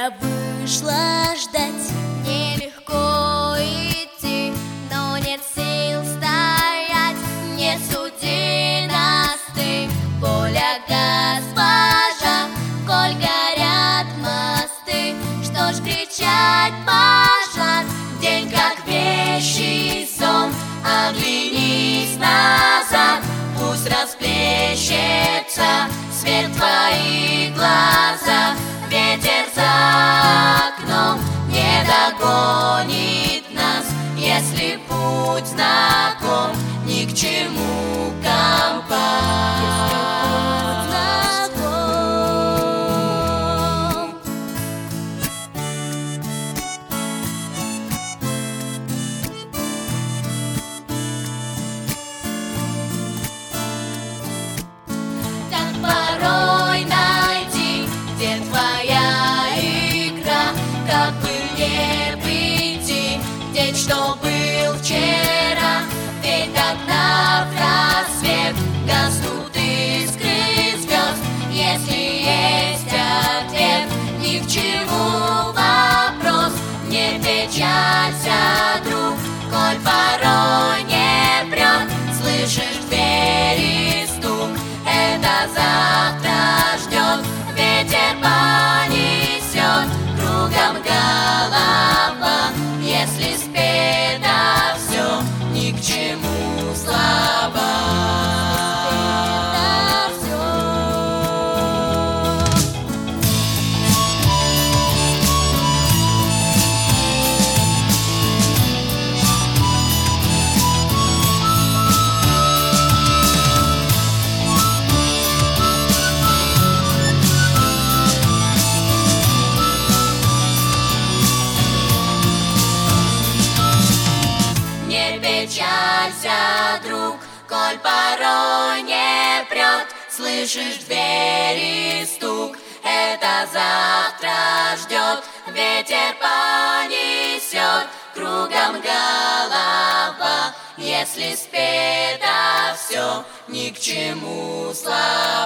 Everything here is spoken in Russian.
Я вышла ждать, нелегко идти, но нет сил стоять, не суди нас ты, воля госпожа, коль горят мосты. Что ж кричать, пожар, день как вещий сон, оглянись назад, пусть расплещется свет в твоих глазах. Ветер за окном не догонит нас, если путь знаком, ни к чему компас. Так порой найди, где твоя игра, как бы не прийти в день, что был вчера. Ведь так наврассвет гаснут искры звезд. Если есть ответ, ни к чему вопрос. Не печалься, друг, коль порой не прет. Слышишь в двери стук, это завтра ждет. Ветер понесет кругом голова. Если спето все, ни к чему слова. Не печалься, друг, коль порой не прет. Слышишь в двери стук, это завтра ждет. Ветер понесет кругом голова. Если спето все, ни к чему слова.